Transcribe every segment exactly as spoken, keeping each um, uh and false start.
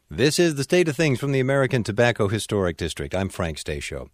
This is The State of Things from the American Tobacco Historic District. I'm Frank Stasio.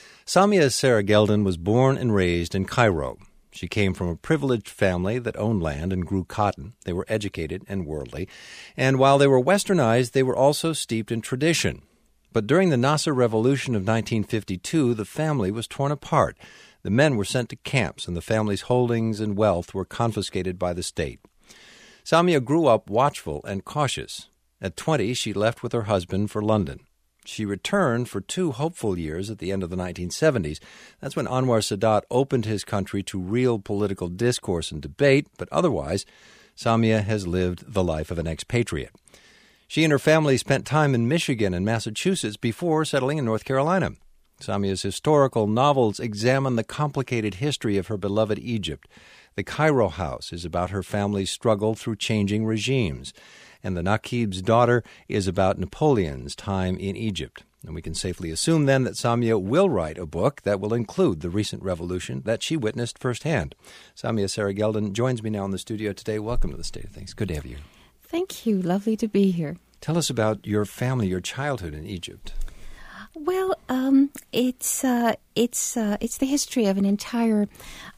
Samia Sarah Geldin was born and raised in Cairo. She came from a privileged family that owned land and grew cotton. They were educated and worldly. And while they were westernized, they were also steeped in tradition. But during the Nasser Revolution of nineteen fifty-two, the family was torn apart. The men were sent to camps, and the family's holdings and wealth were confiscated by the state. Samia grew up watchful and cautious. At twenty, she left with her husband for London. She returned for two hopeful years at the end of the nineteen seventies. That's when Anwar Sadat opened his country to real political discourse and debate, but otherwise, Samia has lived the life of an expatriate. She and her family spent time in Michigan and Massachusetts before settling in North Carolina. Samia's historical novels examine the complicated history of her beloved Egypt. The Cairo House is about her family's struggle through changing regimes. And The Naqib's Daughter is about Napoleon's time in Egypt. And we can safely assume then that Samia will write a book that will include the recent revolution that she witnessed firsthand. Samia Sarah Geldin joins me now in the studio today. Welcome to The State of Things. Good to have you. Thank you. Lovely to be here. Tell us about your family, your childhood in Egypt. Well, um, it's uh, it's uh, it's the history of an entire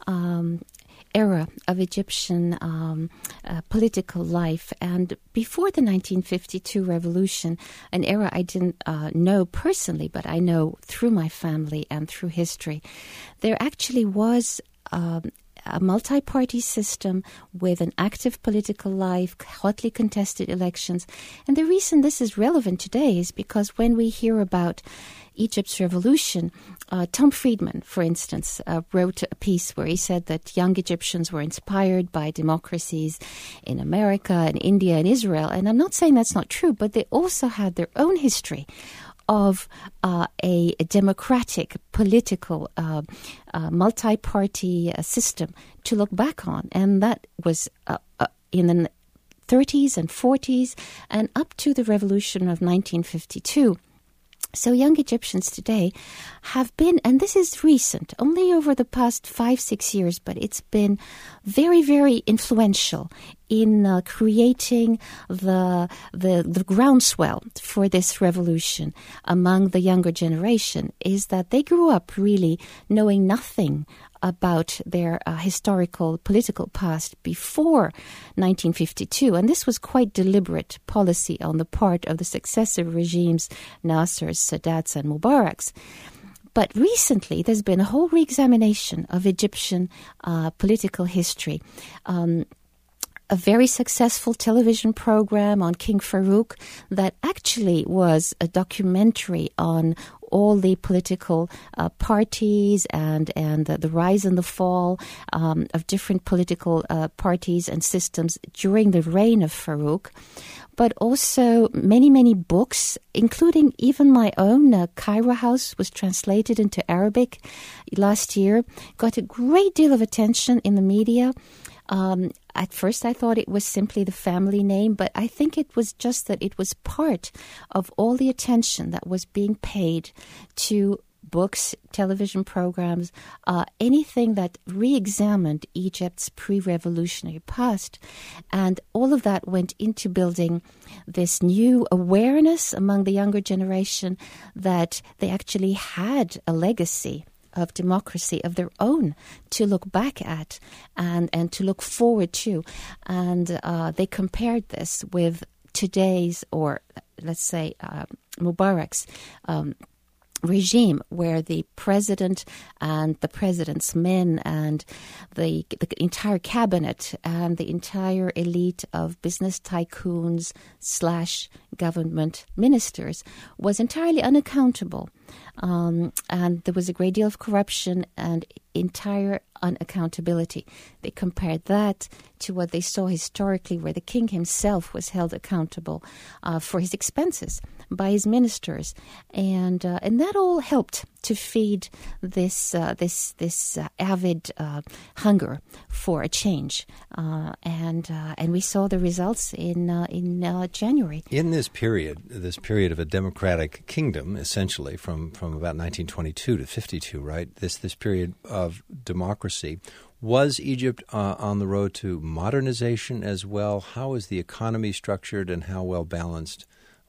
um, era of Egyptian um, uh, political life. And before the nineteen fifty-two revolution, an era I didn't uh, know personally, but I know through my family and through history, there actually was um, a multi-party system with an active political life, hotly contested elections. And the reason this is relevant today is because when we hear about Egypt's revolution, uh, Tom Friedman, for instance, uh, wrote a piece where he said that young Egyptians were inspired by democracies in America and India and Israel. And I'm not saying that's not true, but they also had their own history of uh, a, a democratic, political, uh, uh, multi-party uh, system to look back on. And that was uh, uh, in the thirties and forties and up to the revolution of nineteen fifty-two. So young Egyptians today have been, and this is recent, only over the past five, six years, but it's been very, very influential in uh, creating the, the the groundswell for this revolution among the younger generation, is that they grew up really knowing nothing about their uh, historical political past before nineteen fifty-two. And this was quite deliberate policy on the part of the successive regimes, Nasser's, Sadat's, and Mubarak's. But recently, there's been a whole re-examination of Egyptian uh, political history. Um, a very successful television program on King Farouk that actually was a documentary on all the political uh, parties and and the, the rise and the fall um, of different political uh, parties and systems during the reign of Farouk, but also many, many books, including even my own. uh, Cairo House was translated into Arabic last year, got a great deal of attention in the media. Um, at first, I thought it was simply the family name, but I think it was just that it was part of all the attention that was being paid to books, television programs, uh, anything that re-examined Egypt's pre-revolutionary past. And all of that went into building this new awareness among the younger generation that they actually had a legacy of democracy of their own to look back at and, and to look forward to. And uh, they compared this with today's, or let's say uh, Mubarak's um, regime, where the president and the president's men and the, the entire cabinet and the entire elite of business tycoons slash government ministers was entirely unaccountable. Um, and there was a great deal of corruption and entire unaccountability. They compared that to what they saw historically, where the king himself was held accountable uh, for his expenses by his ministers, and uh, and that all helped to feed this uh, this this uh, avid uh, hunger for a change, uh, and uh, and we saw the results in uh, in uh, January. In this period, this period of a democratic kingdom, essentially from, from about nineteen twenty-two to fifty-two, right? This this period of democracy. Was Egypt uh, on the road to modernization as well? How is the economy structured, and how well balanced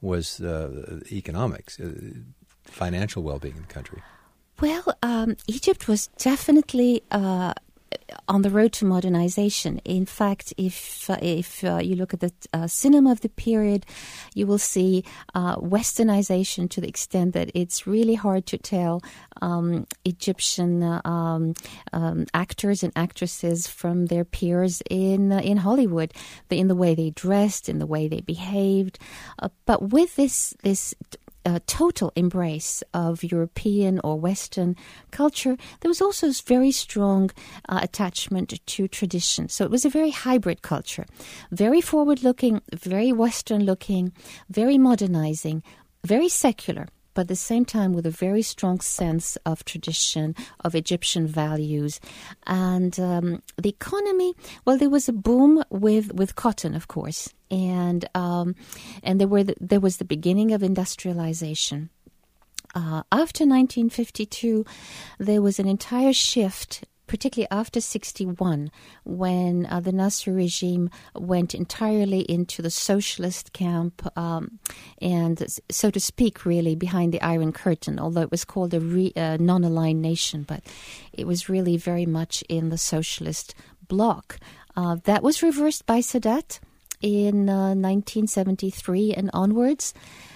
was uh, economics, uh, financial well-being in the country. Well, um, Egypt was definitely uh, on the road to modernization. In fact, if uh, if uh, you look at the uh, cinema of the period, you will see uh, westernization to the extent that it's really hard to tell um, Egyptian uh, um, um, actors and actresses from their peers in uh, in Hollywood, in the way they dressed, in the way they behaved. Uh, but with this this. A total embrace of European or Western culture, there was also a very strong uh, attachment to tradition. So it was a very hybrid culture, very forward-looking, very Western-looking, very modernizing, very secular, but at the same time with a very strong sense of tradition, of Egyptian values. And um, the economy, well, there was a boom with, with cotton, of course, and um, and there were the, there was the beginning of industrialization. Uh, after nineteen fifty-two, there was an entire shift, particularly after sixty-one, when uh, the Nasser regime went entirely into the socialist camp um, and, so to speak, really behind the Iron Curtain, although it was called a re, uh, non-aligned nation, but it was really very much in the socialist bloc. Uh, that was reversed by Sadat in uh, nineteen seventy-three and onwards.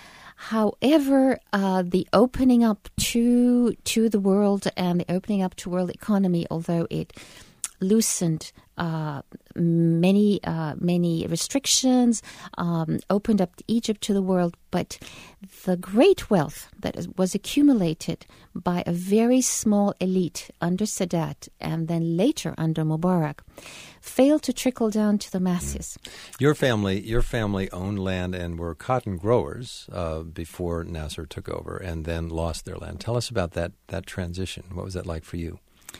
However, uh, the opening up to to the world and the opening up to world economy, although it loosened uh, many uh, many restrictions, um, opened up Egypt to the world, but the great wealth that was accumulated by a very small elite under Sadat and then later under Mubarak failed to trickle down to the masses. Your family, your family owned land and were cotton growers uh, before Nasser took over, and then lost their land. Tell us about that that transition. What was that like for you?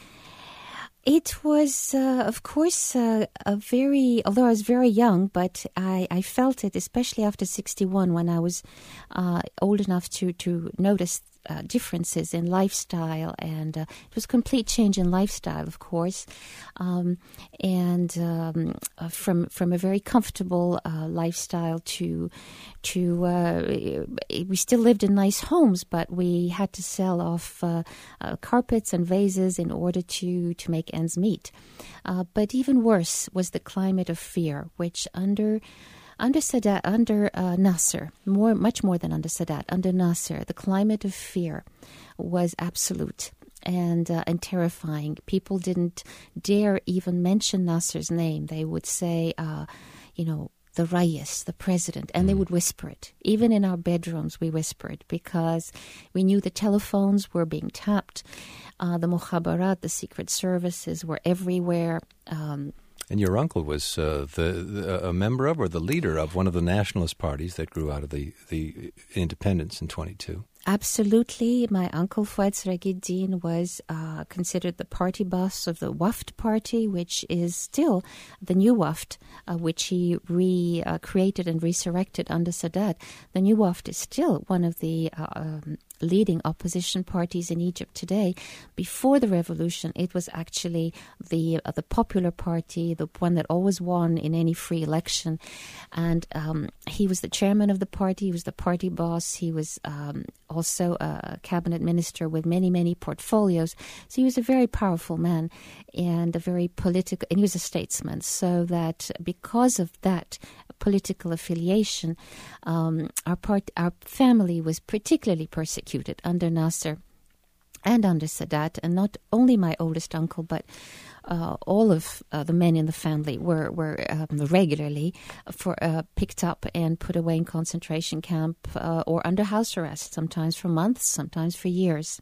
It was, uh, of course, uh, a very, although I was very young, but I, I felt it, especially after sixty-one, when I was uh, old enough to, to notice uh, differences in lifestyle. And uh, it was a complete change in lifestyle, of course. Um, and um, uh, from from a very comfortable uh, lifestyle to, to uh, we still lived in nice homes, but we had to sell off uh, uh, carpets and vases in order to, to make ends meet. Uh, but even worse was the climate of fear, which under under Sadat, under uh, Nasser, more much more than under Sadat, under Nasser, the climate of fear was absolute and uh, and terrifying. People didn't dare even mention Nasser's name. They would say, uh, you know, the Rais, the president, and they would whisper it. Even in our bedrooms, we whispered because we knew the telephones were being tapped. Uh, the Mukhabarat, the secret services, were everywhere. Um, and your uncle was uh, the, the a member of or the leader of one of the nationalist parties that grew out of the, the independence in twenty-two. Absolutely. My uncle Fuad Sirajuddin was uh, considered the party boss of the Waft party, which is still the new Waft, uh, which he recreated uh, and resurrected under Sadat. The new Waft is still one of the uh, um, leading opposition parties in Egypt today. Before the revolution, it was actually the uh, the popular party, the one that always won in any free election. And um, he was the chairman of the party. He was the party boss. He was um, also a cabinet minister with many, many portfolios. So he was a very powerful man and a very political, and he was a statesman. So that because of that political affiliation, um, our part, our family was particularly persecuted under Nasser and under Sadat, and not only my oldest uncle, but uh, all of uh, the men in the family were were um, regularly for uh, picked up and put away in concentration camp uh, or under house arrest, sometimes for months, sometimes for years.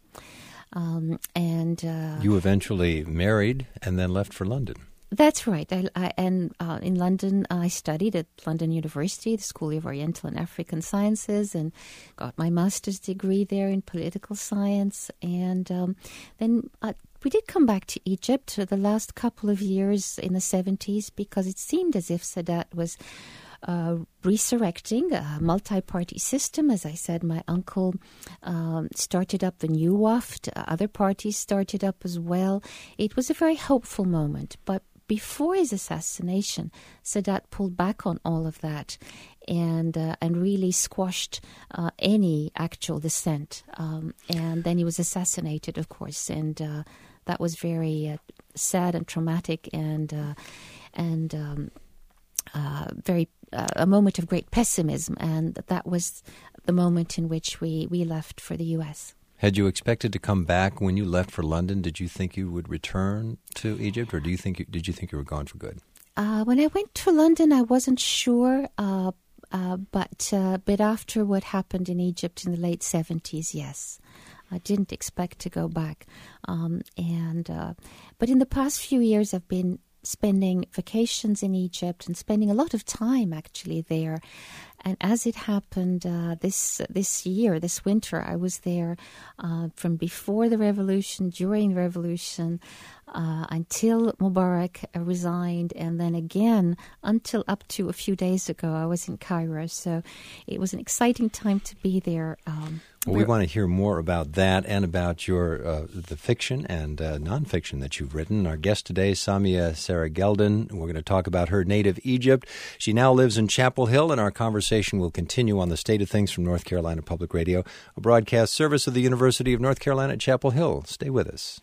Um, and uh, you eventually married and then left for London. That's right. I, I, and uh, in London, I studied at London University, the School of Oriental and African Sciences, and got my master's degree there in political science. And um, then uh, we did come back to Egypt the last couple of years in the seventies because it seemed as if Sadat was uh, resurrecting a multi-party system. As I said, my uncle um, started up the new Waft. Other parties started up as well. It was a very hopeful moment, but before his assassination, Sadat pulled back on all of that and uh, and really squashed uh, any actual dissent. Um, and then he was assassinated, of course, and uh, that was very uh, sad and traumatic, and uh, and um, uh, very uh, a moment of great pessimism. And that was the moment in which we, we left for the U S. Had you expected to come back when you left for London? Did you think you would return to Egypt, or do you think you, did you think you were gone for good? Uh, when I went to London, I wasn't sure, uh, uh, but uh, but after what happened in Egypt in the late seventies, yes, I didn't expect to go back. Um, and uh, but in the past few years, I've been spending vacations in Egypt and spending a lot of time actually there. And as it happened uh, this this year, this winter, I was there uh, from before the revolution, during the revolution, uh, until Mubarak resigned, and then again until up to a few days ago, I was in Cairo. So it was an exciting time to be there. Um, Well, we want to hear more about that and about your uh, the fiction and uh, nonfiction that you've written. Our guest today, Samia Sera-Geldin. We're going to talk about her native Egypt. She now lives in Chapel Hill, and our conversation will continue on the state of things from North Carolina Public Radio, a broadcast service of the University of North Carolina at Chapel Hill. Stay with us.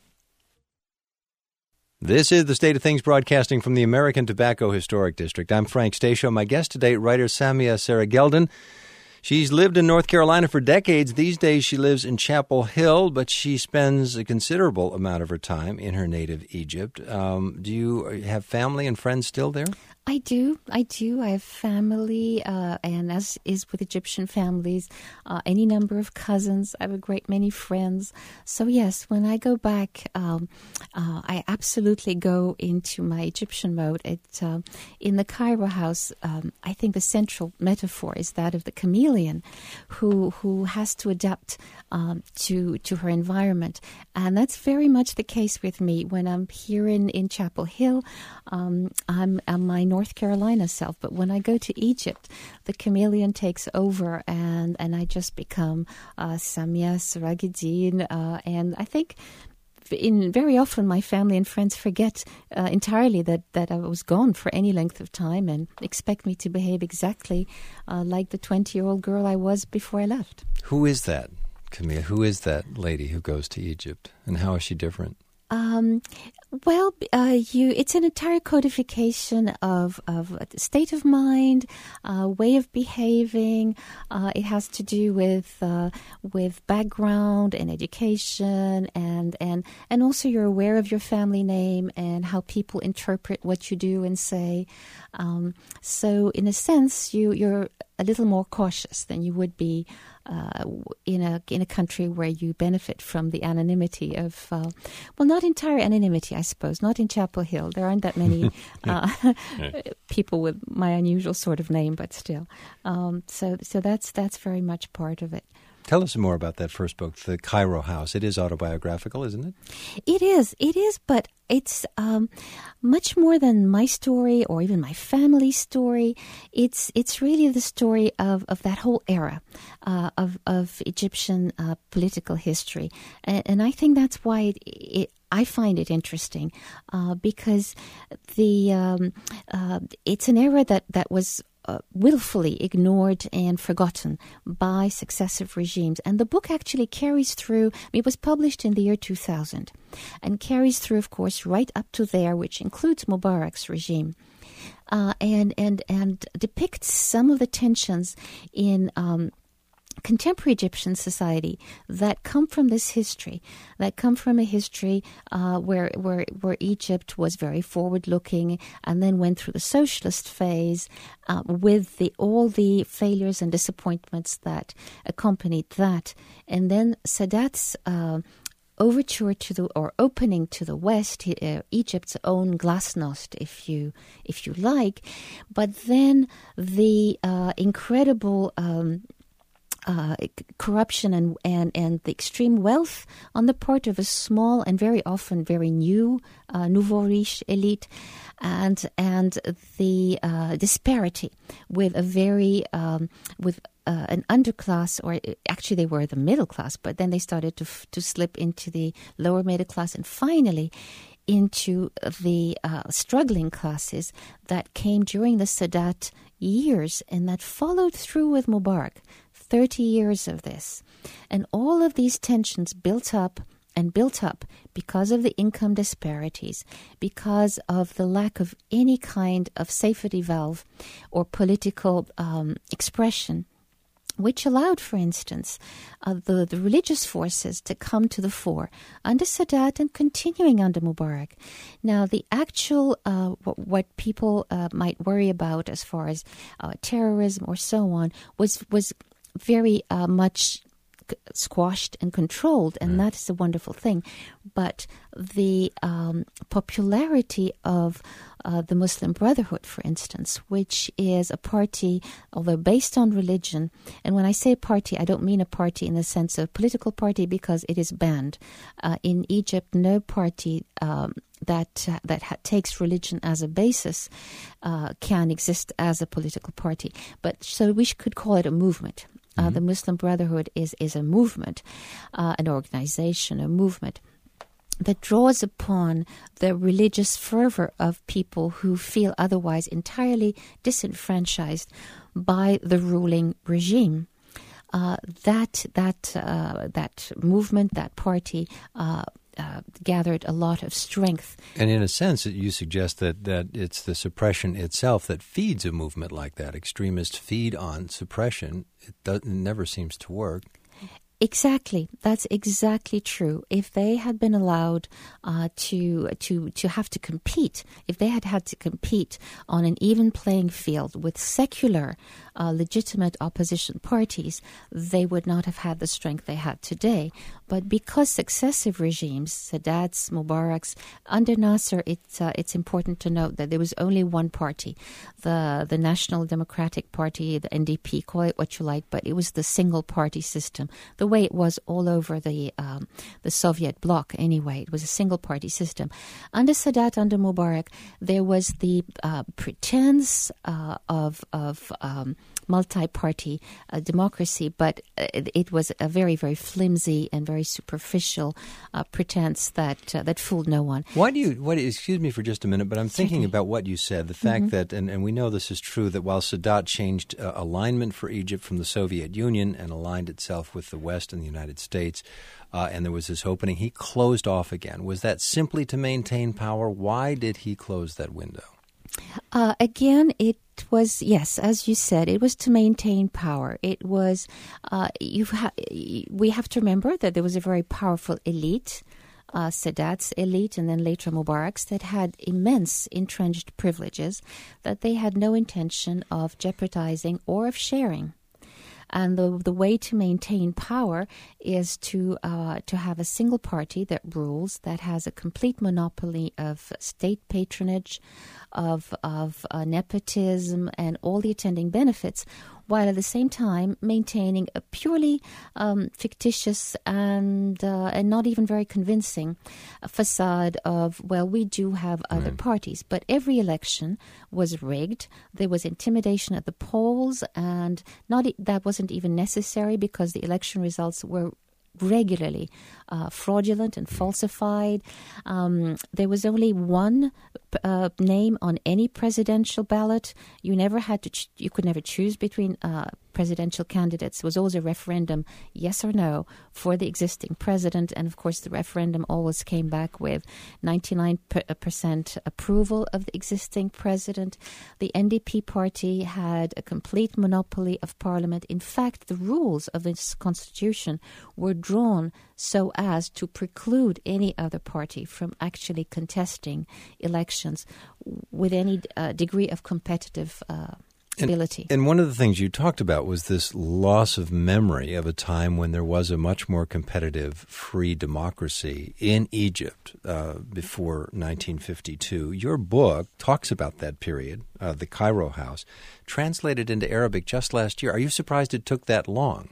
This is the State of Things broadcasting from the American Tobacco Historic District. I'm Frank Stasio. My guest today, writer Samia Sera-Geldin. She's lived in North Carolina for decades. These days she lives in Chapel Hill, but she spends a considerable amount of her time in her native Egypt. Um, do you have family and friends still there? I do. I do. I have family, uh, and as is with Egyptian families, uh, any number of cousins. I have a great many friends. So yes, when I go back, um, uh, I absolutely go into my Egyptian mode. It, uh, in the Cairo house, um, I think the central metaphor is that of the chameleon, who who has to adapt um, to to her environment, and that's very much the case with me when I'm here in in Chapel Hill. Um, I'm, I'm my North Carolina self, but when I go to Egypt, the chameleon takes over, and, and I just become uh, Samia Sera-Geldin, uh, and I think in very often my family and friends forget uh, entirely that, that I was gone for any length of time and expect me to behave exactly uh, like the twenty-year-old girl I was before I left. Who is that, Camille? Who is that lady who goes to Egypt, and how is she different? Um, well, uh, you, it's an entire codification of, of state of mind, uh, way of behaving. Uh, it has to do with, uh, with background and education, and, and, and also you're aware of your family name and how people interpret what you do and say. Um, so in a sense, you, you're a little more cautious than you would be uh, in a in a country where you benefit from the anonymity of, uh, well, not entire anonymity, I suppose, not in Chapel Hill. There aren't that many uh, people with my unusual sort of name, but still. Um, so so that's that's very much part of it. Tell us more about that first book, The Cairo House. It is autobiographical, isn't it? It is. It is, but it's um, much more than my story or even my family's story. It's it's really the story of, of that whole era uh, of, of Egyptian uh, political history. And, and I think that's why it, it I find it interesting uh, because the um, uh, it's an era that, that was Uh, willfully ignored and forgotten by successive regimes. And the book actually carries through, it was published in the year two thousand, and carries through, of course, right up to there, which includes Mubarak's regime, uh, and, and, and depicts some of the tensions in um, contemporary Egyptian society that come from this history, that come from a history uh, where where where Egypt was very forward-looking and then went through the socialist phase uh, with the all the failures and disappointments that accompanied that, and then Sadat's Uh, overture to the or opening to the West, uh, Egypt's own glasnost, if you if you like, but then the uh, incredible Um, Uh, corruption and, and, and the extreme wealth on the part of a small and very often very new uh, nouveau riche elite, and and the uh, disparity with a very um, with uh, an underclass, or actually they were the middle class, but then they started to to slip into the lower middle class, and finally into the uh, struggling classes that came during the Sadat years, and that followed through with Mubarak, thirty years of this. And all of these tensions built up and built up because of the income disparities, because of the lack of any kind of safety valve or political um, expression, which allowed, for instance, uh, the, the religious forces to come to the fore under Sadat and continuing under Mubarak. Now, the actual, uh, what, what people uh, might worry about as far as uh, terrorism or so on was, was very uh, much squashed and controlled, and that is a wonderful thing. But the um, popularity of uh, the Muslim Brotherhood, for instance, which is a party, although based on religion, and when I say party, I don't mean a party in the sense of political party, because it is banned. Uh, in Egypt, no party um, that uh, that ha- takes religion as a basis uh, can exist as a political party. But so we sh- could call it a movement. Uh, mm-hmm. The Muslim Brotherhood is, is a movement, uh, an organization, a movement that draws upon the religious fervor of people who feel otherwise entirely disenfranchised by the ruling regime. Uh, that that uh, that movement, that party, uh, uh, gathered a lot of strength. And in a sense, you suggest that, that it's the suppression itself that feeds a movement like that. Extremists feed on suppression. It, does, it never seems to work. Exactly, that's exactly true. If they had been allowed uh, to to to have to compete, if they had had to compete on an even playing field with secular, uh, legitimate opposition parties, they would not have had the strength they had today. But because successive regimes, Sadat's, Mubarak's, under Nasser, it's uh, it's important to note that there was only one party, the the National Democratic Party, the N D P, call it what you like, but it was the single party system. The way it was all over the um, the Soviet bloc anyway. It was a single-party system. Under Sadat, under Mubarak, there was the uh, pretense uh, of, of um, multi-party uh, democracy, but it, it was a very, very flimsy and very superficial uh, pretense that uh, that fooled no one. Why do you, what, excuse me for just a minute, but I'm thinking Certainly. about what you said, the fact Mm-hmm. that, and, and we know this is true, that while Sadat changed uh, alignment for Egypt from the Soviet Union and aligned itself with the West in the United States, uh, and there was this opening, he closed off again. Was that simply to maintain power? Why did he close that window? Uh, again, it was, yes, as you said, it was to maintain power. It was, uh, you ha- we have to remember that there was a very powerful elite, uh, Sadat's elite, and then later Mubarak's, that had immense entrenched privileges that they had no intention of jeopardizing or of sharing. And the the way to maintain power is to uh, to have a single party that rules, that has a complete monopoly of state patronage, of of uh, nepotism, and all the attending benefits, while at the same time maintaining a purely um, fictitious and uh, and not even very convincing facade of, well, we do have other Right. parties. But every election was rigged. There was intimidation at the polls, and not e- that wasn't even necessary because the election results were regularly uh, fraudulent and falsified. Um, there was only one uh, name on any presidential ballot. You never had to. Ch- you could never choose between uh, presidential candidates. It was always a referendum, yes or no, for the existing president. And of course, the referendum always came back with ninety-nine percent approval of the existing president. The N D P party had a complete monopoly of parliament. In fact, the rules of this constitution were drawn so as to preclude any other party from actually contesting elections with any uh, degree of competitive uh, ability. And, and one of the things you talked about was this loss of memory of a time when there was a much more competitive, free democracy in Egypt uh, before nineteen fifty-two. Your book talks about that period, uh, The Cairo House, translated into Arabic just last year. Are you surprised it took that long?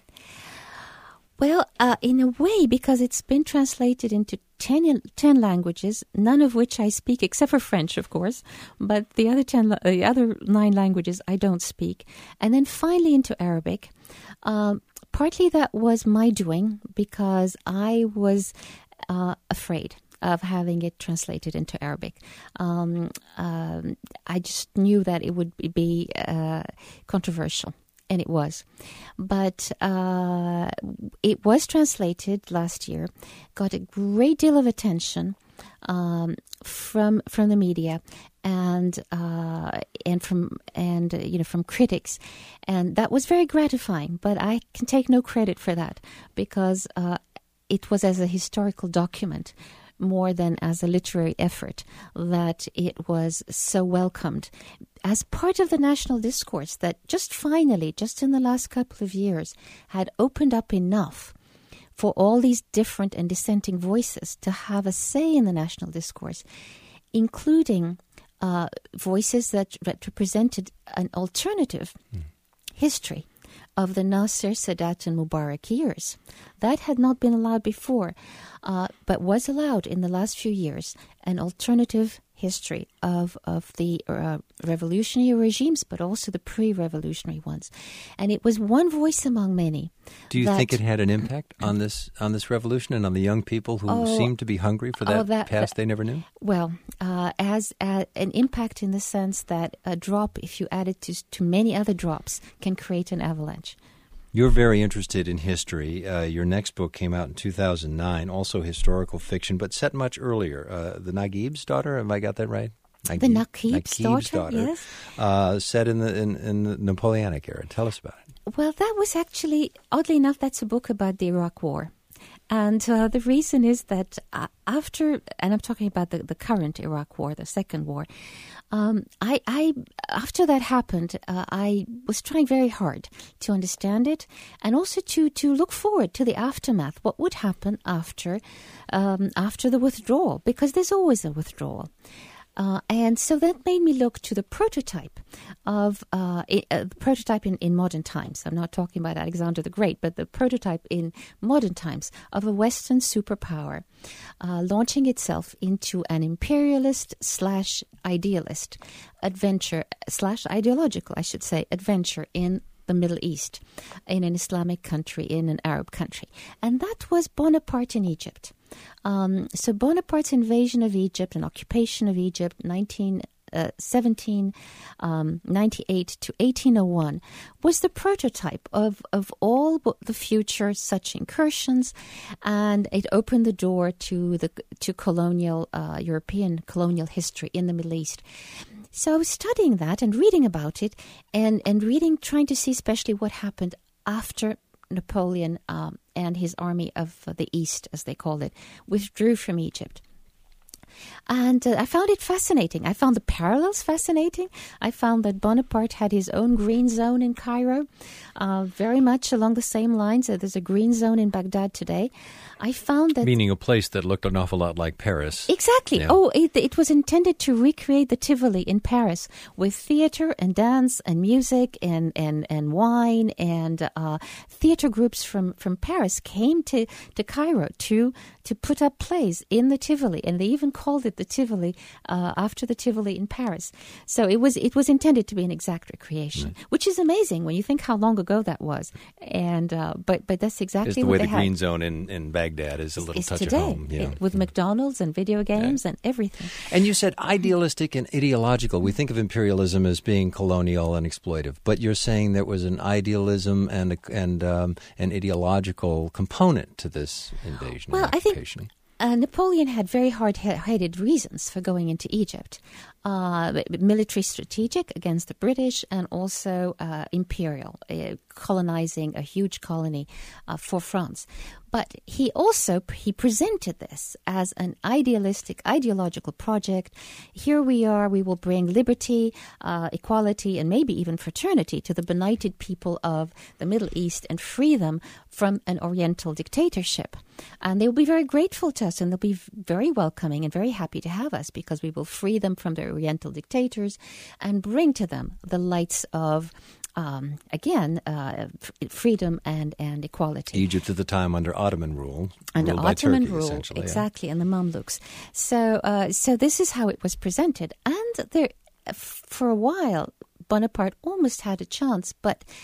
Well, uh, in a way, because it's been translated into ten, ten languages, none of which I speak, except for French, of course. But the other ten, the other nine languages I don't speak. And then finally into Arabic. Um, partly that was my doing because I was uh, afraid. of having it translated into Arabic. Um, um, I just knew that it would be uh, controversial. And it was. But uh, it was translated last year, got a great deal of attention um, from from the media and uh, and from and uh, you know from critics, and that was very gratifying. But I can take no credit for that because uh, it was as a historical document more than as a literary effort that it was so welcomed as part of the national discourse that just finally, just in the last couple of years, had opened up enough for all these different and dissenting voices to have a say in the national discourse, including uh, voices that, that represented an alternative mm. history of the Nasser, Sadat, and Mubarak years. That had not been allowed before, uh, but was allowed in the last few years, an alternative history of, of the uh, revolutionary regimes, but also the pre-revolutionary ones. And it was one voice among many. Do you that, think it had an impact on this on this revolution and on the young people who oh, seemed to be hungry for that, oh, that past that, they never knew? Well, uh, as uh, an impact in the sense that a drop, if you add it to, to many other drops, can create an avalanche. You're very interested in history. Uh, your next book came out in two thousand nine, also historical fiction, but set much earlier. Uh, the Naguib's daughter, have I got that right? Naguib, the Naguib's, Naguib's daughter, daughter, yes. Uh, set in the in, in the Napoleonic era. Tell us about it. Well, that was actually, oddly enough, that's a book about the Iraq War. And uh, the reason is that uh, after, and I'm talking about the, the current Iraq War, the second war, um, I, I after that happened, uh, I was trying very hard to understand it and also to, to look forward to the aftermath, what would happen after um, after the withdrawal, because there's always a withdrawal. Uh, and so that made me look to the prototype of uh, a, a prototype in, in modern times. I'm not talking about Alexander the Great, but the prototype in modern times of a Western superpower uh, launching itself into an imperialist slash idealist adventure slash ideological, I should say, adventure in the Middle East, in an Islamic country, in an Arab country. And that was Bonaparte in Egypt. Um, so Bonaparte's invasion of Egypt and occupation of Egypt, nineteen seventeen ninety-eight to eighteen oh one, was the prototype of, of all the future such incursions, and it opened the door to the to colonial uh, European colonial history in the Middle East. So I was studying that and reading about it, and, and reading, trying to see especially what happened after Napoleon um, and his army of the East, as they called it, withdrew from Egypt. And uh, I found it fascinating. I found the parallels fascinating. I found that Bonaparte had his own green zone in Cairo, uh, very much along the same lines. Uh, there's a green zone in Baghdad today. I found that... Meaning a place that looked an awful lot like Paris. Exactly. Yeah. Oh, it, it was intended to recreate the Tivoli in Paris with theater and dance and music and, and, and wine. And uh, theater groups from, from Paris came to, to Cairo to, to put up plays in the Tivoli. And they even called it the Tivoli uh, after the Tivoli in Paris. So it was it was intended to be an exact recreation, right, which is amazing when you think how long ago that was. And uh, but but that's exactly it's the what way they the had. green zone in, in Baghdad is a little it's touch today, of home. Yeah. It, with yeah. McDonald's and video games yeah. and everything. And you said idealistic and ideological. We think of imperialism as being colonial and exploitive, but you're saying there was an idealism and a, and um, an ideological component to this invasion. Well, and I think uh, Napoleon had very hard-headed reasons for going into Egypt. Uh, military strategic against the British, and also uh, imperial, uh, colonizing a huge colony uh, for France. But he also he presented this as an idealistic, ideological project. Here we are, we will bring liberty, uh, equality, and maybe even fraternity to the benighted people of the Middle East and free them from an Oriental dictatorship. And they will be very grateful to us, and they'll be very welcoming and very happy to have us, because we will free them from their Oriental dictators and bring to them the lights of Um, again, uh, f- freedom and, and equality. Egypt at the time under Ottoman rule, under ruled Ottoman by Turkey, rule, essentially, exactly, yeah. and the Mamluks. So, uh, so this is how it was presented, and there, f- for a while, Bonaparte almost had a chance, but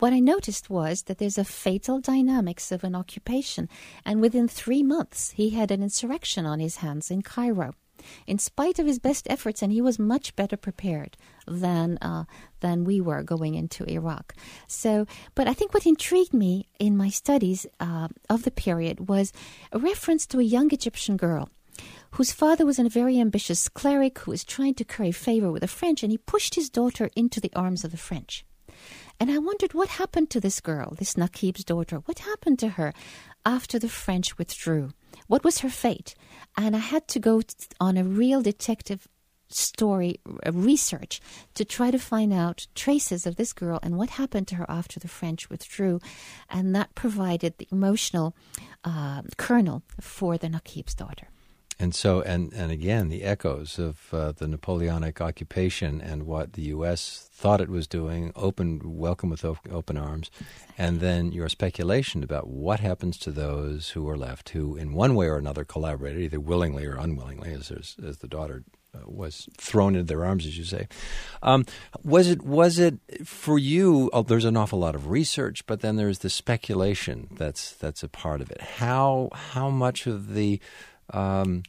what I noticed was that there's a fatal dynamics of an occupation. And within three months, he had an insurrection on his hands in Cairo, in spite of his best efforts, and he was much better prepared than uh, than we were going into Iraq. So, but I think what intrigued me in my studies uh, of the period was a reference to a young Egyptian girl whose father was a very ambitious cleric who was trying to curry favor with the French, and he pushed his daughter into the arms of the French. And I wondered what happened to this girl, this Naqib's daughter. What happened to her after the French withdrew? What was her fate? And I had to go t- on a real detective story uh, research to try to find out traces of this girl and what happened to her after the French withdrew. And that provided the emotional uh, kernel for the Naqib's daughter. And so, and, and again, the echoes of uh, the Napoleonic occupation and what the U S thought it was doing, open, welcome with op- open arms, and then your speculation about what happens to those who are left, who in one way or another collaborated, either willingly or unwillingly, as, as the daughter uh, was thrown into their arms, as you say. Um, was it, was it for you, oh, there's an awful lot of research, but then there's the speculation that's, that's a part of it. How, how much of the Um,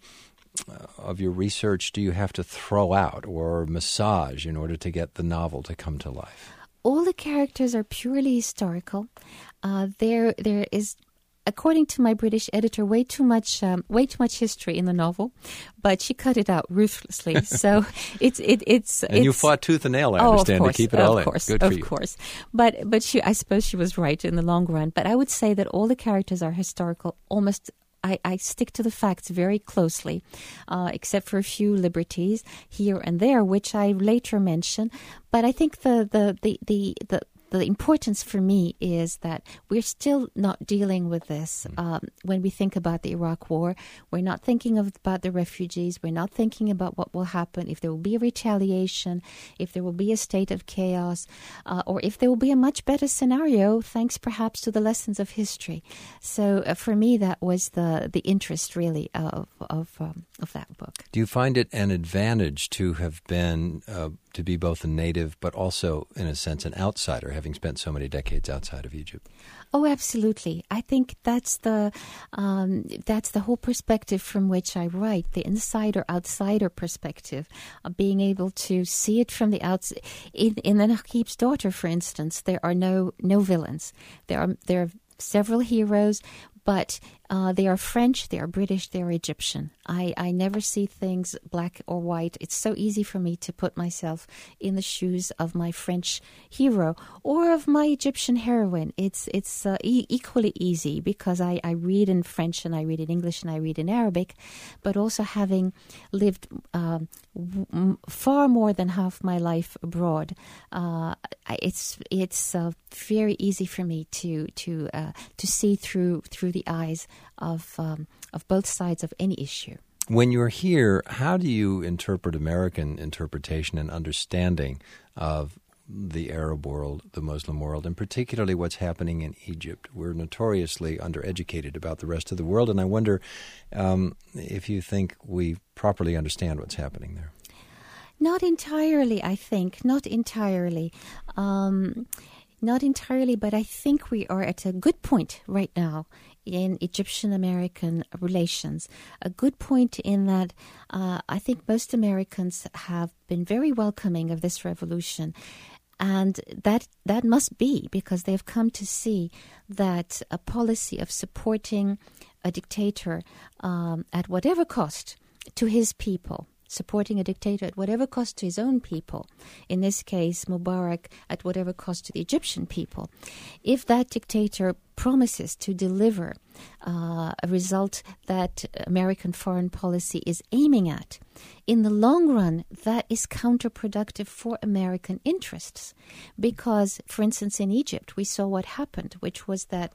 of your research do you have to throw out or massage in order to get the novel to come to life? All the characters are purely historical. Uh, there, there is, according to my British editor, way too much, um, way too much history in the novel, but she cut it out ruthlessly. So it's, it, it's. And it's, you fought tooth and nail, I oh, understand, of course, to keep it all of course, in. Good for of you. Of course, but but she, I suppose she was right in the long run. But I would say that all the characters are historical, almost. I, I stick to the facts very closely, uh, except for a few liberties here and there, which I later mention. But I think the the the the, the the importance for me is that we're still not dealing with this. Um, when we think about the Iraq War, we're not thinking of, about the refugees. We're not thinking about what will happen if there will be a retaliation, if there will be a state of chaos, uh, or if there will be a much better scenario, thanks perhaps to the lessons of history. So uh, for me, that was the, the interest, really, of of, um, of that book. Do you find it an advantage to have been, uh, to be both a native but also, in a sense, an outsider, having spent so many decades outside of Egypt? Oh, absolutely. I think that's the um, that's the whole perspective from which I write, the insider-outsider perspective, of being able to see it from the outside. In, in the Naqib's daughter, for instance, there are no no villains. There are there are several heroes, but uh, they are French, they are British, they are Egyptian. I, I never see things black or white. It's so easy for me to put myself in the shoes of my French hero or of my Egyptian heroine. It's it's uh, e- equally easy because I, I read in French and I read in English and I read in Arabic, but also having lived um, w- far more than half my life abroad, uh, it's it's uh, very easy for me to to uh, to see through through the eyes of um, of both sides of any issue. When you're here, how do you interpret American interpretation and understanding of the Arab world, the Muslim world, and particularly what's happening in Egypt? We're notoriously undereducated about the rest of the world, and I wonder um, if you think we properly understand what's happening there. Not entirely, I think. Not entirely. Um, not entirely, but I think we are at a good point right now in Egyptian-American relations. A good point in that uh, I think most Americans have been very welcoming of this revolution. And that that must be because they've come to see that a policy of supporting a dictator um, at whatever cost to his people, supporting a dictator at whatever cost to his own people, in this case Mubarak at whatever cost to the Egyptian people, if that dictator promises to deliver uh, a result that American foreign policy is aiming at, in the long run, that is counterproductive for American interests. Because, for instance, in Egypt, we saw what happened, which was that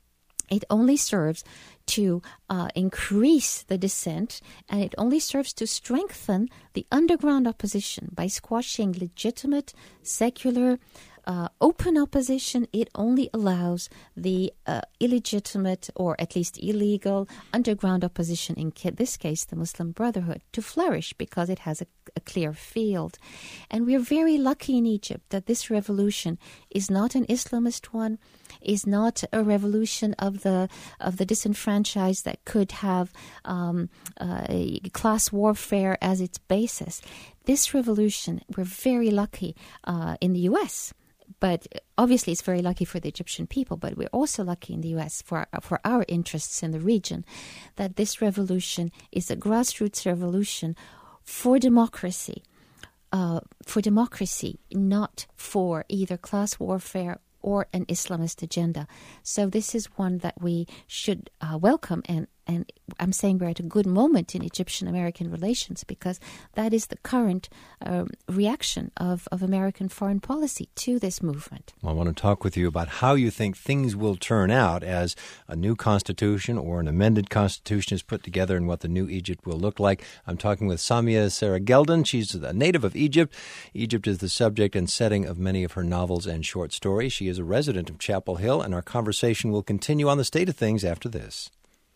it only serves to uh, increase the dissent, and it only serves to strengthen the underground opposition by squashing legitimate, secular uh, open opposition, it only allows the uh, illegitimate or at least illegal underground opposition, in ca- this case the Muslim Brotherhood, to flourish because it has a, a clear field. And we're very lucky in Egypt that this revolution is not an Islamist one, is not a revolution of the of the disenfranchised that could have um, uh, class warfare as its basis. This revolution, we're very lucky uh, in the U S, but obviously it's very lucky for the Egyptian people, but we're also lucky in the U S for, for our interests in the region, that this revolution is a grassroots revolution for democracy, uh, for democracy, not for either class warfare or an Islamist agenda. So this is one that we should uh, welcome, and, and I'm saying we're at a good moment in Egyptian-American relations because that is the current um, reaction of, of American foreign policy to this movement. Well, I want to talk with you about how you think things will turn out as a new constitution or an amended constitution is put together and what the new Egypt will look like. I'm talking with Samia Sera-Geldon. She's a native of Egypt. Egypt is the subject and setting of many of her novels and short stories. She is a resident of Chapel Hill, and our conversation will continue on the state of things after this.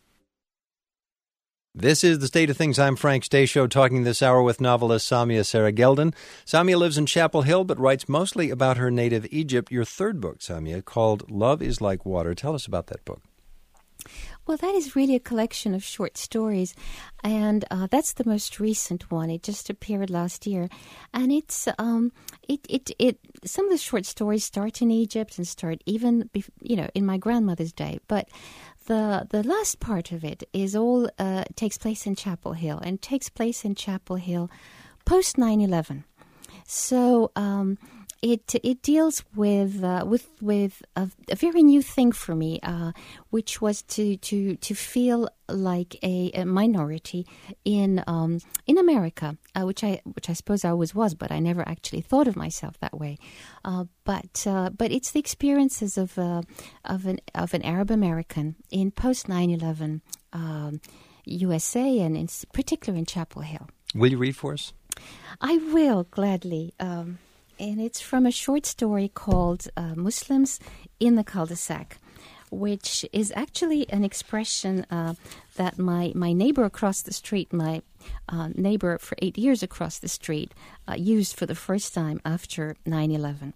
This is The State of Things. I'm Frank Stasio, talking this hour with novelist Samia Sera-Geldon. Samia lives in Chapel Hill, but writes mostly about her native Egypt. Your third book, Samia, called Love is Like Water. Tell us about that book. Well, that is really a collection of short stories, and uh, that's the most recent one. It just appeared last year, and it's um, it it it. Some of the short stories start in Egypt and start even, bef- you know, in my grandmother's day, but the the last part of it is all uh, takes place in Chapel Hill, and takes place in Chapel Hill post nine eleven. So. Um, It it deals with uh, with with a, a very new thing for me, uh, which was to, to, to feel like a, a minority in um, in America, uh, which I which I suppose I always was, but I never actually thought of myself that way. Uh, but uh, but it's the experiences of uh, of an of an Arab American in post nine eleven um, U S A, and in particular in Chapel Hill. Will you read for us? I will gladly. Um, And it's from a short story called uh, Muslims in the Cul-de-sac, which is actually an expression uh, that my, my neighbor across the street, my uh, neighbor for eight years across the street, uh, used for the first time after nine eleven.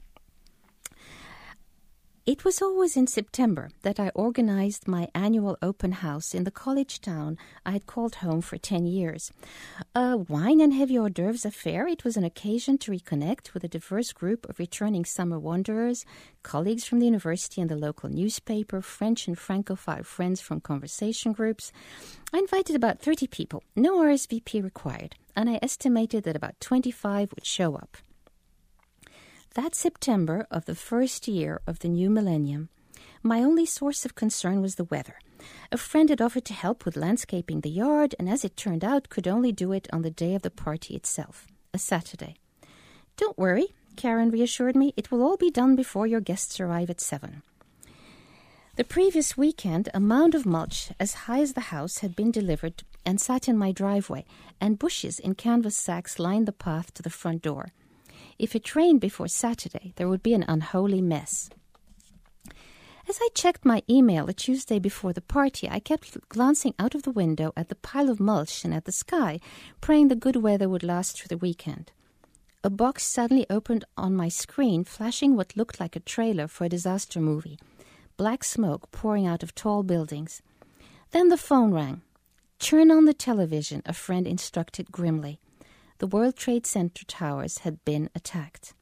It was always in September that I organized my annual open house in the college town I had called home for ten years. A wine and heavy hors d'oeuvres affair, it was an occasion to reconnect with a diverse group of returning summer wanderers, colleagues from the university and the local newspaper, French and Francophile friends from conversation groups. I invited about thirty people, no R S V P required, and I estimated that about twenty-five would show up. That September of the first year of the new millennium, my only source of concern was the weather. A friend had offered to help with landscaping the yard, and as it turned out, could only do it on the day of the party itself, a Saturday. "Don't worry," Karen reassured me, "it will all be done before your guests arrive at seven. The previous weekend, a mound of mulch as high as the house had been delivered and sat in my driveway, and bushes in canvas sacks lined the path to the front door. If it rained before Saturday, there would be an unholy mess. As I checked my email the Tuesday before the party, I kept glancing out of the window at the pile of mulch and at the sky, praying the good weather would last through the weekend. A box suddenly opened on my screen, flashing what looked like a trailer for a disaster movie. Black smoke pouring out of tall buildings. Then the phone rang. "Turn on the television," a friend instructed grimly. The World Trade Center towers had been attacked.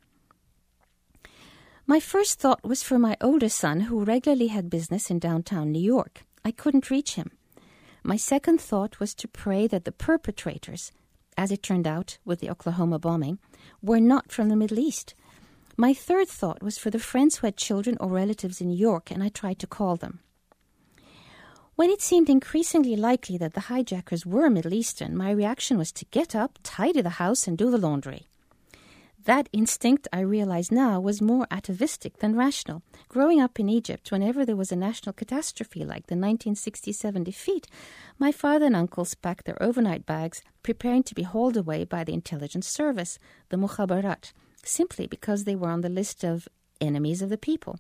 My first thought was for my older son, who regularly had business in downtown New York. I couldn't reach him. My second thought was to pray that the perpetrators, as it turned out with the Oklahoma bombing, were not from the Middle East. My third thought was for the friends who had children or relatives in New York, and I tried to call them. When it seemed increasingly likely that the hijackers were Middle Eastern, my reaction was to get up, tidy the house, and do the laundry. That instinct, I realize now, was more atavistic than rational. Growing up in Egypt, whenever there was a national catastrophe like the nineteen sixty-seven defeat, my father and uncles packed their overnight bags, preparing to be hauled away by the intelligence service, the Mukhabarat, simply because they were on the list of enemies of the people.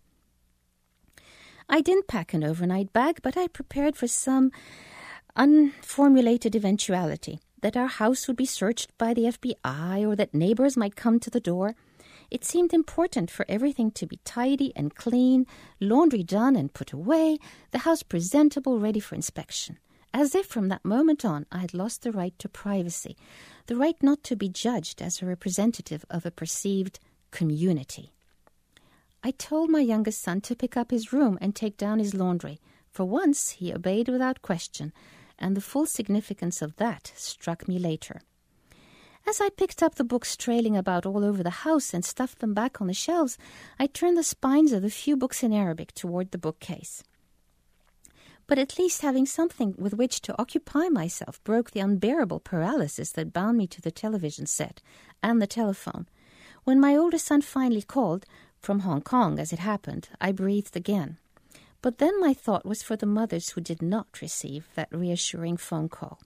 I didn't pack an overnight bag, but I prepared for some unformulated eventuality, that our house would be searched by the F B I or that neighbors might come to the door. It seemed important for everything to be tidy and clean, laundry done and put away, the house presentable, ready for inspection. As if from that moment on I had lost the right to privacy, the right not to be judged as a representative of a perceived community. I told my youngest son to pick up his room and take down his laundry. For once he obeyed without question, and the full significance of that struck me later. As I picked up the books trailing about all over the house and stuffed them back on the shelves, I turned the spines of the few books in Arabic toward the bookcase. But at least having something with which to occupy myself broke the unbearable paralysis that bound me to the television set and the telephone. When my older son finally called, from Hong Kong as it happened, I breathed again. But then my thought was for the mothers who did not receive that reassuring phone call.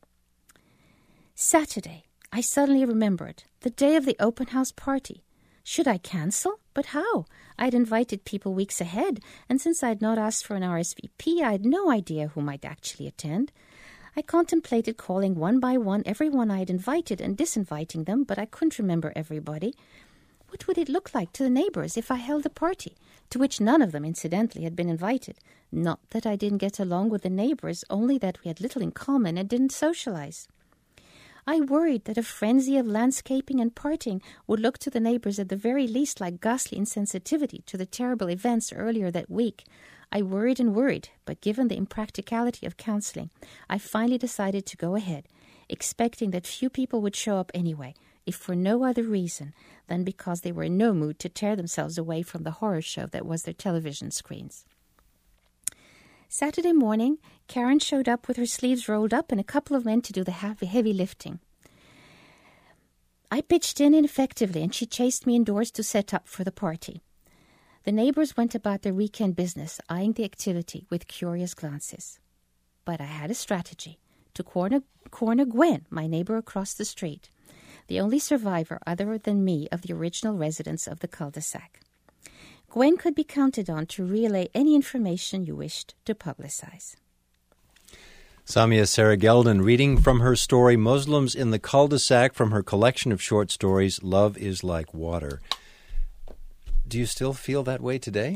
Saturday, I suddenly remembered, the day of the open house party. Should I cancel? But how? I'd invited people weeks ahead, and since I'd not asked for an R S V P, I had no idea who might actually attend. I contemplated calling one by one everyone I'd invited and disinviting them, but I couldn't remember everybody. What would it look like to the neighbors if I held a party, to which none of them, incidentally, had been invited? Not that I didn't get along with the neighbors, only that we had little in common and didn't socialize. I worried that a frenzy of landscaping and partying would look to the neighbors at the very least like ghastly insensitivity to the terrible events earlier that week. I worried and worried, but given the impracticality of counseling, I finally decided to go ahead, expecting that few people would show up anyway, if for no other reason than because they were in no mood to tear themselves away from the horror show that was their television screens. Saturday morning, Karen showed up with her sleeves rolled up and a couple of men to do the heavy, heavy lifting. I pitched in ineffectively, and she chased me indoors to set up for the party. The neighbors went about their weekend business, eyeing the activity with curious glances. But I had a strategy to corner, corner Gwen, my neighbor across the street, the only survivor other than me of the original residents of the cul-de-sac. Gwen could be counted on to relay any information you wished to publicize. Samia Sarah Gelden reading from her story Muslims in the Cul-de-Sac from her collection of short stories, Love is Like Water. Do you still feel that way today?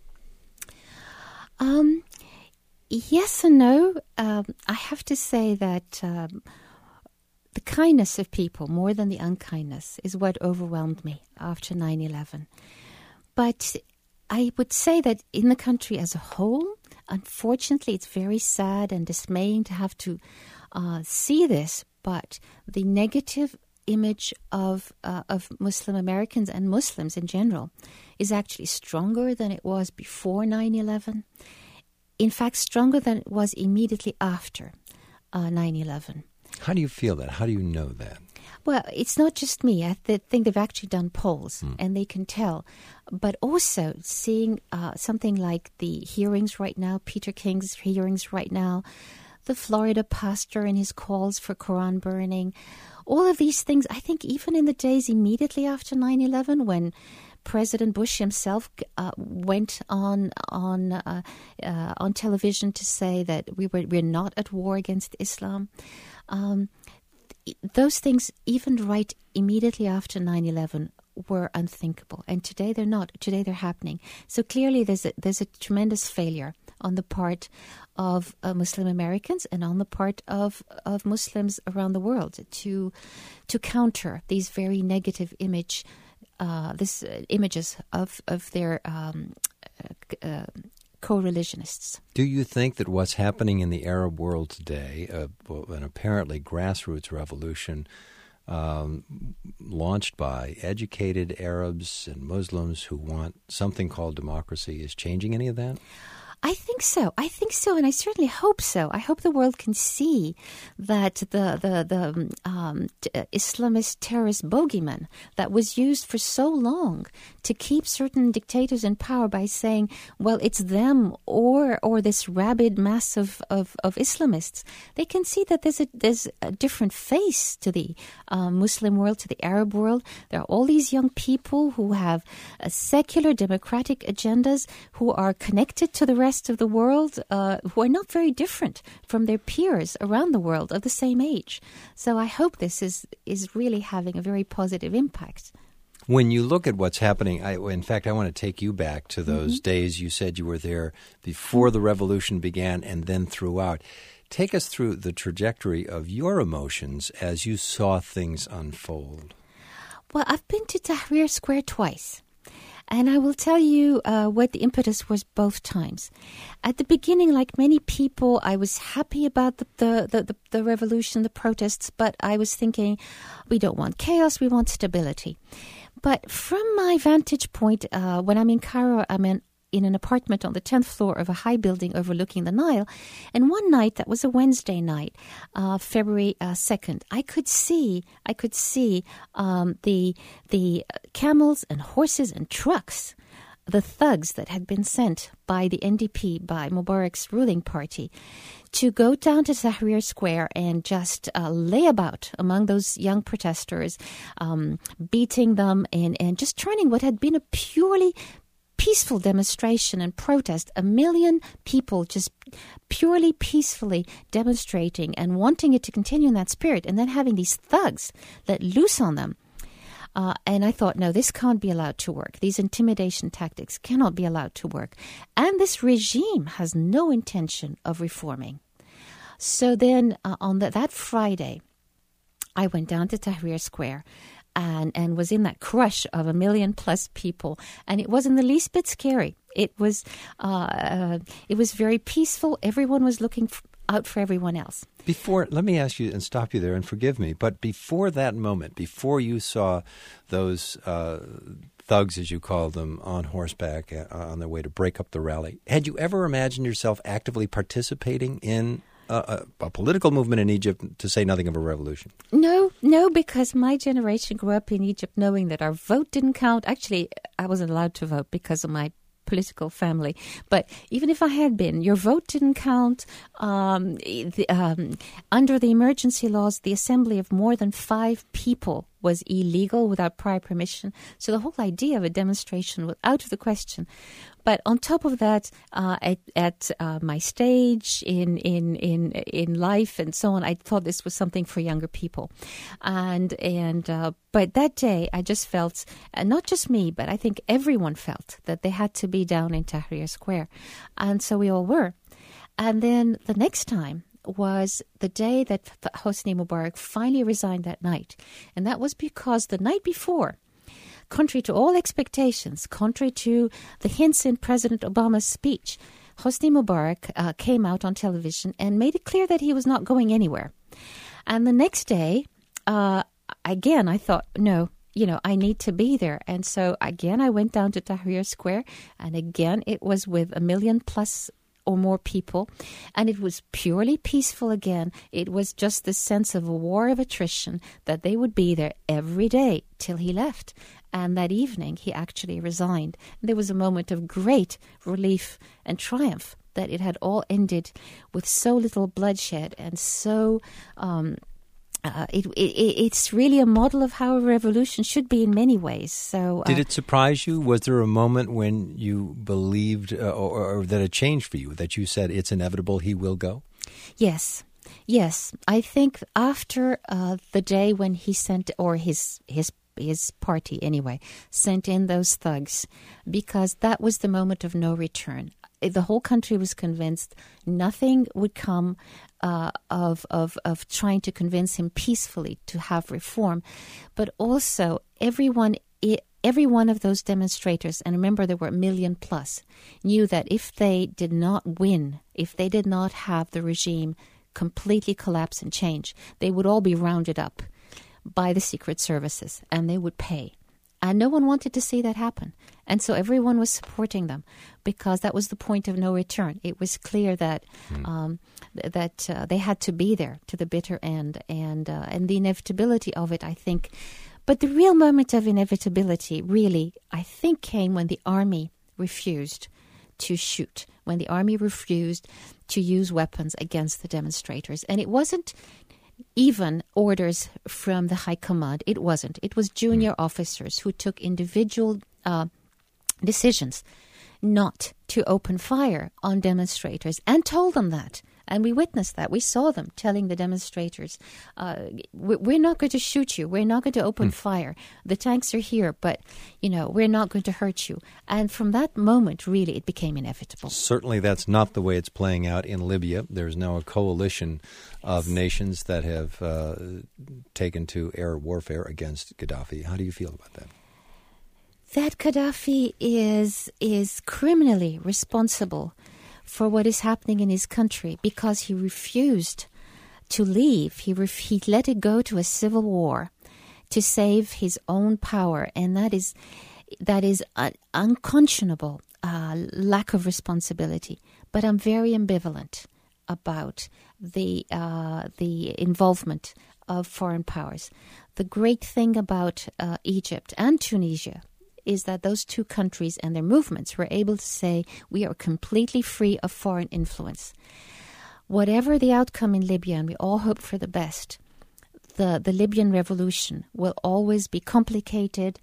Um, yes and no. Um, I have to say that um, the kindness of people, more than the unkindness, is what overwhelmed me after nine eleven. But I would say that in the country as a whole, unfortunately, it's very sad and dismaying to have to uh, see this, but the negative image of uh, of Muslim Americans and Muslims in general is actually stronger than it was before nine eleven. In fact, stronger than it was immediately after uh, nine eleven. How do you feel that? How do you know that? Well, it's not just me. I th- think they've actually done polls, mm. and they can tell. But also seeing uh, something like the hearings right now, Peter King's hearings right now, the Florida pastor and his calls for Quran burning, all of these things, I think even in the days immediately after nine eleven, when President Bush himself uh, went on on uh, uh, on television to say that we were we're not at war against Islam, um, those things, even right immediately after nine eleven, were unthinkable. And today they're not. Today they're happening. So clearly there's a, there's a tremendous failure on the part of uh, Muslim Americans and on the part of, of Muslims around the world to to counter these very negative image, uh, this uh, images of, of their um, uh, uh, co-religionists. Do you think that what's happening in the Arab world today, uh, an apparently grassroots revolution um, launched by educated Arabs and Muslims who want something called democracy, is changing any of that? I think so. I think so, and I certainly hope so. I hope the world can see that the the the um, t- Islamist terrorist bogeyman that was used for so long to keep certain dictators in power by saying, well, it's them or or this rabid mass of, of, of Islamists. They can see that there's a there's a different face to the uh, Muslim world, to the Arab world. There are all these young people who have uh, secular democratic agendas, who are connected to the rest of the world, uh, who are not very different from their peers around the world of the same age. So I hope this is, is really having a very positive impact. When you look at what's happening, I, in fact, I want to take you back to those mm-hmm. days you said you were there before the revolution began and then throughout. Take us through the trajectory of your emotions as you saw things unfold. Well, I've been to Tahrir Square twice. And I will tell you uh, what the impetus was both times. At the beginning, like many people, I was happy about the, the, the, the, the revolution, the protests, but I was thinking, we don't want chaos, we want stability. But from my vantage point, uh, when I'm in Cairo, I'm in in an apartment on the tenth floor of a high building overlooking the Nile. And one night, that was a Wednesday night, uh, February uh, second, I could see, I could see um, the the camels and horses and trucks, the thugs that had been sent by the N D P, by Mubarak's ruling party, to go down to Tahrir Square and just uh, lay about among those young protesters, um, beating them and, and just turning what had been a purely peaceful demonstration and protest, a million people just purely peacefully demonstrating and wanting it to continue in that spirit, and then having these thugs let loose on them. Uh, and I thought, no, this can't be allowed to work. These intimidation tactics cannot be allowed to work. And this regime has no intention of reforming. So then uh, on the, that Friday, I went down to Tahrir Square and, and was in that crush of a million plus people. And it wasn't the least bit scary. It was uh, uh, it was very peaceful. Everyone was looking f- out for everyone else. Before, let me ask you and stop you there and forgive me, but before that moment, before you saw those uh, thugs, as you call them, on horseback uh, on their way to break up the rally, had you ever imagined yourself actively participating in a, a, a political movement in Egypt, to say nothing of a revolution? No, no, because my generation grew up in Egypt knowing that our vote didn't count. Actually, I wasn't allowed to vote because of my political family. But even if I had been, your vote didn't count. Um, the, um, under the emergency laws, the assembly of more than five people was illegal without prior permission. So the whole idea of a demonstration was out of the question. But on top of that, uh, at, at uh, my stage in, in in in life and so on, I thought this was something for younger people. And and uh, but that day, I just felt, uh, not just me, but I think everyone felt that they had to be down in Tahrir Square. And so we all were. And then the next time was the day that Hosni Mubarak finally resigned that night. And that was because the night before, contrary to all expectations, contrary to the hints in President Obama's speech, Hosni Mubarak uh, came out on television and made it clear that he was not going anywhere. And the next day, uh, again, I thought, no, you know, I need to be there. And so again, I went down to Tahrir Square, and again, it was with a million plus or more people, and it was purely peaceful again. It was just this sense of a war of attrition, that they would be there every day till he left. And that evening, he actually resigned. There was a moment of great relief and triumph that it had all ended with so little bloodshed and so... Um, Uh, it, it, it's really a model of how a revolution should be in many ways. So, uh, did it surprise you? Was there a moment when you believed uh, or, or that it changed for you, that you said it's inevitable, he will go? Yes. Yes. I think after uh, the day when he sent, or his his his party anyway, sent in those thugs, because that was the moment of no return. The whole country was convinced nothing would come uh, of, of of trying to convince him peacefully to have reform. But also everyone, every one of those demonstrators, and remember there were a million plus, knew that if they did not win, if they did not have the regime completely collapse and change, they would all be rounded up by the secret services and they would pay. And no one wanted to see that happen. And so everyone was supporting them because that was the point of no return. It was clear that mm. um, th- that uh, they had to be there to the bitter end. And, uh, and the inevitability of it, I think. But the real moment of inevitability, really, I think, came when the army refused to shoot, when the army refused to use weapons against the demonstrators. And it wasn't even orders from the high command. It wasn't. It was junior mm. officers who took individual uh, decisions not to open fire on demonstrators and told them that. And we witnessed that. We saw them telling the demonstrators, uh, we're not going to shoot you. We're not going to open mm. fire. The tanks are here, but, you know, we're not going to hurt you. And from that moment, really, it became inevitable. Certainly that's not the way it's playing out in Libya. There's now a coalition of nations that have uh, taken to air warfare against Gaddafi. How do you feel about that? That Gaddafi is is criminally responsible for what is happening in his country because he refused to leave. He ref- he let it go to a civil war to save his own power, and that is that is an unconscionable uh, lack of responsibility. But I'm very ambivalent about the uh, the involvement of foreign powers. The great thing about uh, Egypt and Tunisia is that those two countries and their movements were able to say, we are completely free of foreign influence. Whatever the outcome in Libya, and we all hope for the best, the, the Libyan revolution will always be complicated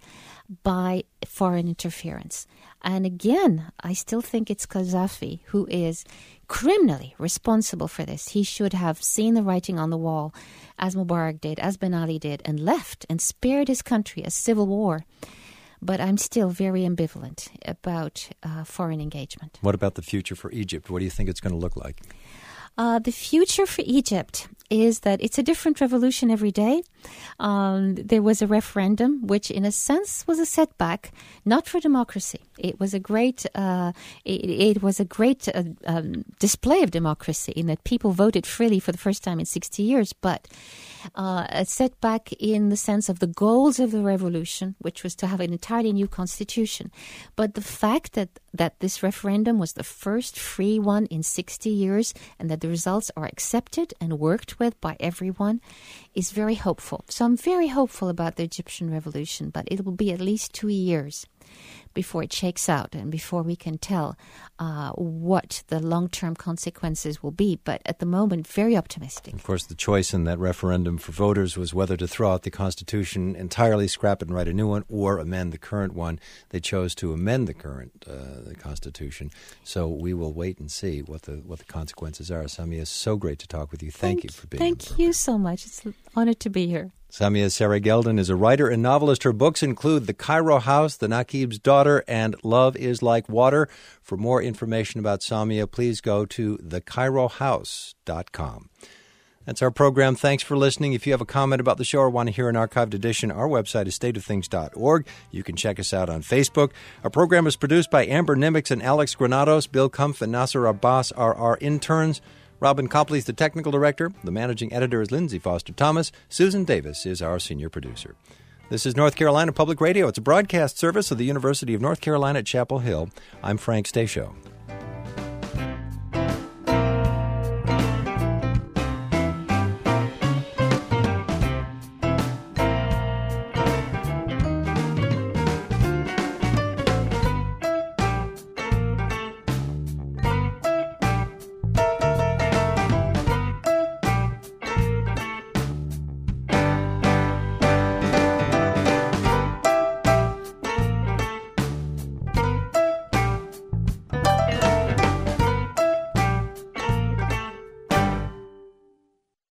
by foreign interference. And again, I still think it's Gaddafi who is criminally responsible for this. He should have seen the writing on the wall, as Mubarak did, as Ben Ali did, and left and spared his country a civil war. But I'm still very ambivalent about uh, foreign engagement. What about the future for Egypt? What do you think it's going to look like? Uh, the future for Egypt is that it's a different revolution every day. Um, there was a referendum, which in a sense was a setback, not for democracy. It was a great, uh, it, it was a great uh, um, display of democracy in that people voted freely for the first time in sixty years, but uh, a setback in the sense of the goals of the revolution, which was to have an entirely new constitution. But the fact that, that this referendum was the first free one in sixty years and that the results are accepted and worked with by everyone is very hopeful. So I'm very hopeful about the Egyptian revolution, but it will be at least two years before it shakes out and before we can tell uh, what the long-term consequences will be. But at the moment, very optimistic. Of course, the choice in that referendum for voters was whether to throw out the Constitution entirely, scrap it and write a new one, or amend the current one. They chose to amend the current uh, the Constitution. So we will wait and see what the what the consequences are. Samia, it's so great to talk with you. Thank, thank you for being here. Thank you so much. It's an honor to be here. Samia Serageldin is a writer and novelist. Her books include The Cairo House, The Naqib's Daughter, and Love is Like Water. For more information about Samia, please go to the cairo house dot com. That's our program. Thanks for listening. If you have a comment about the show or want to hear an archived edition, our website is state of things dot org. You can check us out on Facebook. Our program is produced by Amber Nimitz and Alex Granados. Bill Kumpf and Nasser Abbas are our interns. Robin Copley is the technical director. The managing editor is Lindsay Foster Thomas. Susan Davis is our senior producer. This is North Carolina Public Radio. It's a broadcast service of the University of North Carolina at Chapel Hill. I'm Frank Stasio.